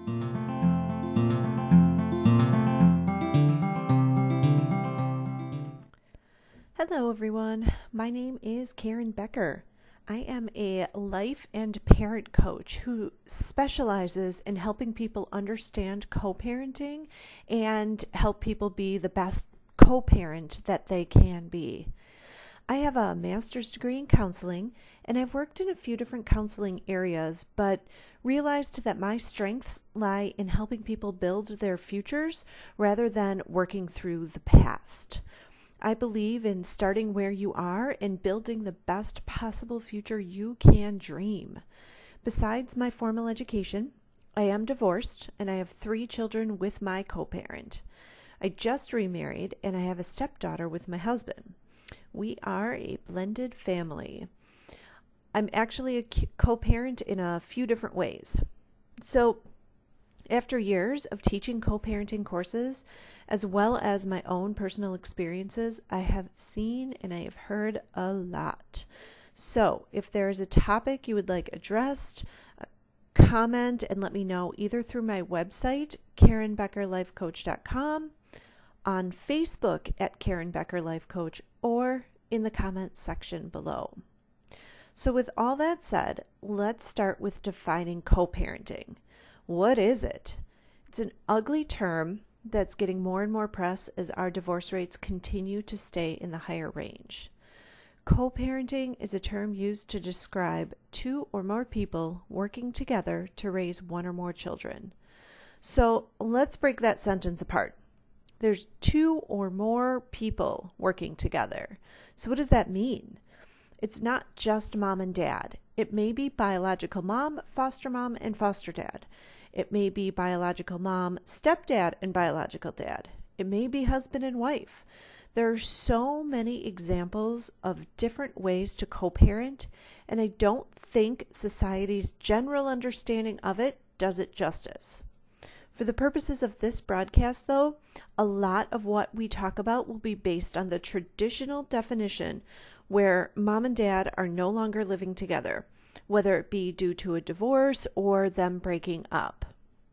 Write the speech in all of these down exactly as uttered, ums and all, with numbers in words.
Hello everyone, my name is Karen Becker. I am a life and parent coach who specializes in helping people understand co-parenting and help people be the best co-parent that they can be. I have a master's degree in counseling, and I've worked in a few different counseling areas, but realized that my strengths lie in helping people build their futures rather than working through the past. I believe in starting where you are and building the best possible future you can dream. Besides my formal education, I am divorced and I have three children with my co-parent. I just remarried and I have a stepdaughter with my husband. We are a blended family. I'm actually a co-parent in a few different ways. So, after years of teaching co-parenting courses, as well as my own personal experiences, I have seen and I have heard a lot. So, if there is a topic you would like addressed, comment and let me know either through my website, karen becker life coach dot com, on Facebook at Karen Becker Life Coach, or in the comments section below. So with all that said, let's start with defining co-parenting. What is it? It's an ugly term that's getting more and more press as our divorce rates continue to stay in the higher range. Co-parenting is a term used to describe two or more people working together to raise one or more children. So let's break that sentence apart. There's two or more people working together. So what does that mean? It's not just mom and dad. It may be biological mom, foster mom, and foster dad. It may be biological mom, stepdad, and biological dad. It may be husband and wife. There are so many examples of different ways to co-parent, and I don't think society's general understanding of it does it justice. For the purposes of this broadcast, though, a lot of what we talk about will be based on the traditional definition where mom and dad are no longer living together, whether it be due to a divorce or them breaking up.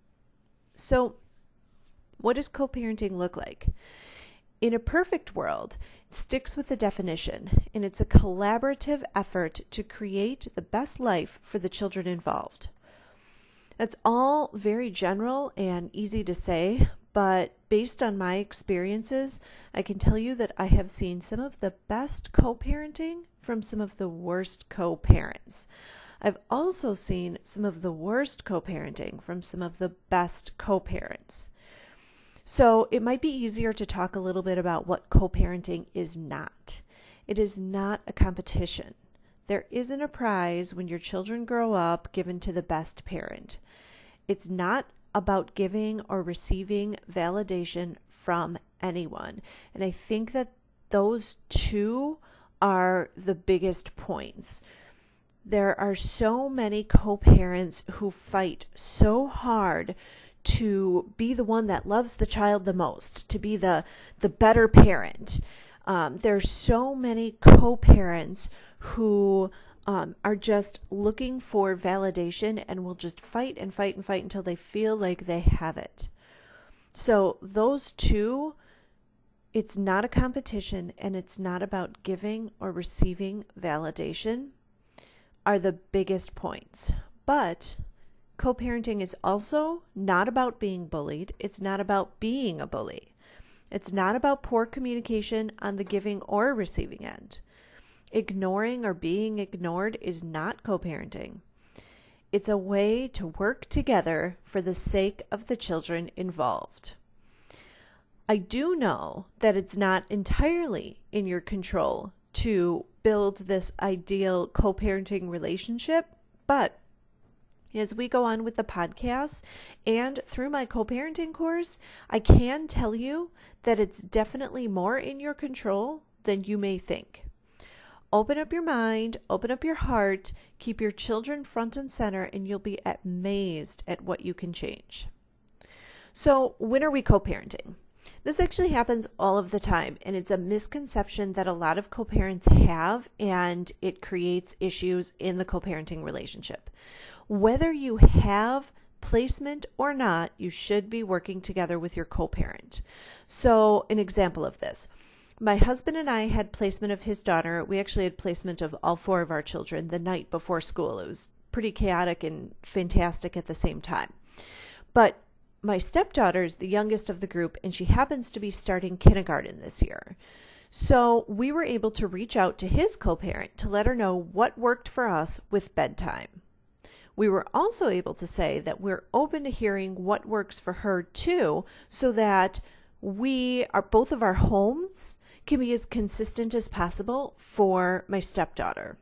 So, what does co-parenting look like? In a perfect world, it sticks with the definition, and it's a collaborative effort to create the best life for the children involved. That's all very general and easy to say, but based on my experiences, I can tell you that I have seen some of the best co-parenting from some of the worst co-parents. I've also seen some of the worst co-parenting from some of the best co-parents. So it might be easier to talk a little bit about what co-parenting is not. It is not a competition. There isn't a prize when your children grow up given to the best parent. It's not about giving or receiving validation from anyone. And I think that those two are the biggest points. There are so many co-parents who fight so hard to be the one that loves the child the most, to be the, the better parent. Um, there's so many co-parents who um, are just looking for validation and will just fight and fight and fight until they feel like they have it. So those two, it's not a competition and it's not about giving or receiving validation, are the biggest points. But co-parenting is also not about being bullied. It's not about being a bully. It's not about poor communication on the giving or receiving end. Ignoring or being ignored is not co-parenting. It's a way to work together for the sake of the children involved. I do know that it's not entirely in your control to build this ideal co-parenting relationship, but as we go on with the podcast and through my co-parenting course, I can tell you that it's definitely more in your control than you may think. Open up your mind, open up your heart, keep your children front and center, and you'll be amazed at what you can change. So when are we co-parenting? This actually happens all of the time, and it's a misconception that a lot of co-parents have, and it creates issues in the co-parenting relationship. Whether you have placement or not, you should be working together with your co-parent. So an example of this, my husband and I had placement of his daughter. We actually had placement of all four of our children the night before school. It was pretty chaotic and fantastic at the same time. But my stepdaughter is the youngest of the group, and she happens to be starting kindergarten this year. So we were able to reach out to his co-parent to let her know what worked for us with bedtime. We were also able to say that we're open to hearing what works for her too, so that we are both of our homes can be as consistent as possible for my stepdaughter.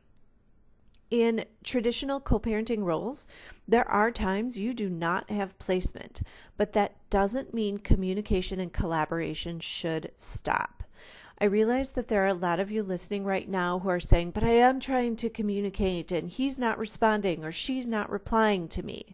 In traditional co-parenting roles, there are times you do not have placement, but that doesn't mean communication and collaboration should stop. I realize that there are a lot of you listening right now who are saying, but I am trying to communicate and he's not responding or she's not replying to me.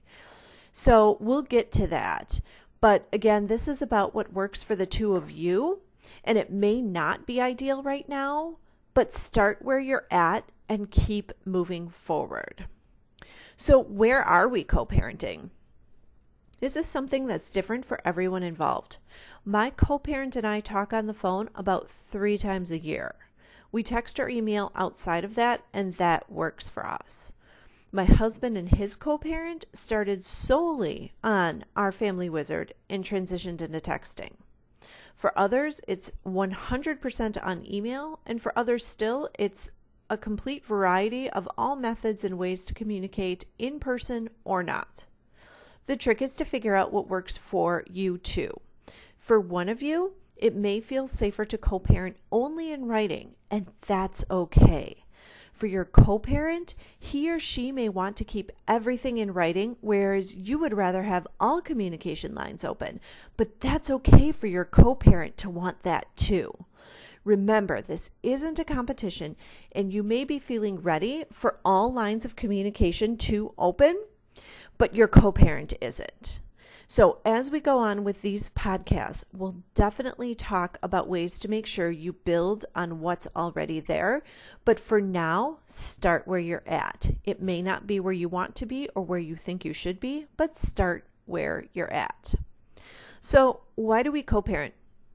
So we'll get to that. But again, this is about what works for the two of you, and it may not be ideal right now, but start where you're at and keep moving forward. So where are we co-parenting? This is something that's different for everyone involved. My co-parent and I talk on the phone about three times a year. We text or email outside of that, and that works for us. My husband and his co-parent started solely on our Family Wizard and transitioned into texting. For others, it's one hundred percent on email, and for others still, it's a complete variety of all methods and ways to communicate in person or not. The trick is to figure out what works for you too. For one of you, it may feel safer to co-parent only in writing, and that's okay. For your co-parent, he or she may want to keep everything in writing, whereas you would rather have all communication lines open. But that's okay for your co-parent to want that too. Remember, this isn't a competition, and you may be feeling ready for all lines of communication to open, but your co-parent isn't. So as we go on with these podcasts, we'll definitely talk about ways to make sure you build on what's already there. But for now, start where you're at. It may not be where you want to be or where you think you should be, but start where you're at. So why do we co-parent?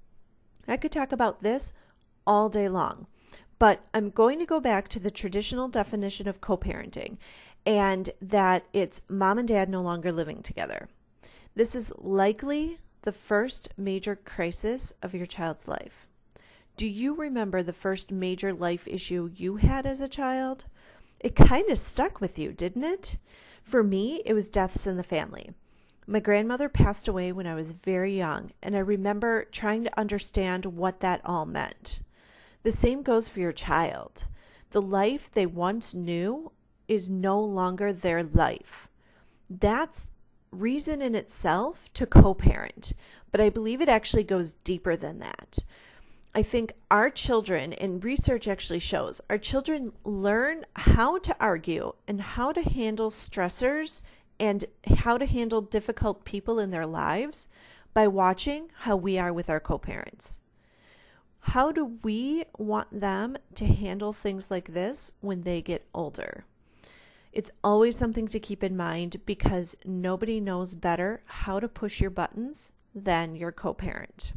I could talk about this all day long, but I'm going to go back to the traditional definition of co-parenting, and that it's mom and dad no longer living together. This is likely the first major crisis of your child's life. Do you remember the first major life issue you had as a child? It kind of stuck with you, didn't it? For me, it was deaths in the family. My grandmother passed away when I was very young, and I remember trying to understand what that all meant. The same goes for your child. The life they once knew is no longer their life. That's reason in itself to co-parent, but I believe it actually goes deeper than that. I think our children, and research actually shows, our children learn how to argue and how to handle stressors and how to handle difficult people in their lives by watching how we are with our co-parents. How do we want them to handle things like this when they get older? It's always something to keep in mind, because nobody knows better how to push your buttons than your co-parent.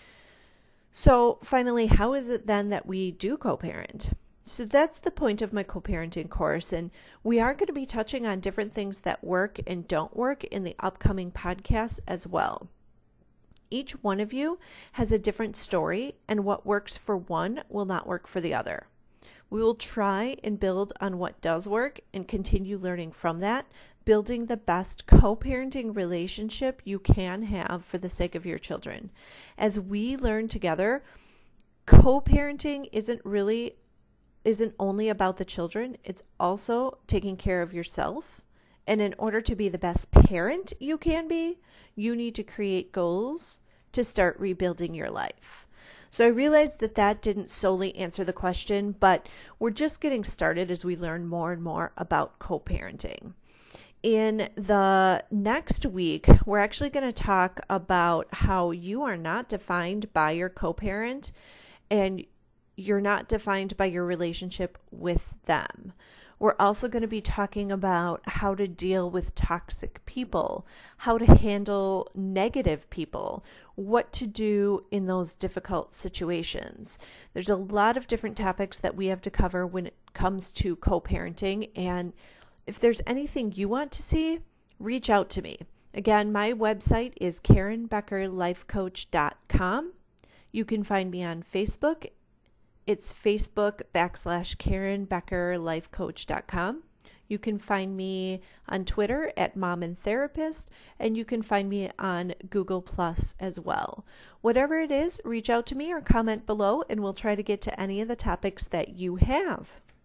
So finally, how is it then that we do co-parent? So that's the point of my co-parenting course, and we are going to be touching on different things that work and don't work in the upcoming podcasts as well. Each one of you has a different story, and what works for one will not work for the other. We will try and build on what does work and continue learning from that, building the best co-parenting relationship you can have for the sake of your children. As we learn together, co-parenting isn't really, isn't only about the children, it's also taking care of yourself. And in order to be the best parent you can be, you need to create goals to start rebuilding your life. So I realized that that didn't solely answer the question, but we're just getting started as we learn more and more about co-parenting. In the next week, we're actually going to talk about how you are not defined by your co-parent and you're not defined by your relationship with them. We're also going to be talking about how to deal with toxic people, how to handle negative people, what to do in those difficult situations. There's a lot of different topics that we have to cover when it comes to co-parenting, and if there's anything you want to see, reach out to me. Again, my website is karen becker life coach dot com. You can find me on Facebook. It's Facebook backslash Karen Becker Life Coach dot com. You can find me on Twitter at Mom and Therapist, and you can find me on Google Plus as well. Whatever it is, reach out to me or comment below, and we'll try to get to any of the topics that you have.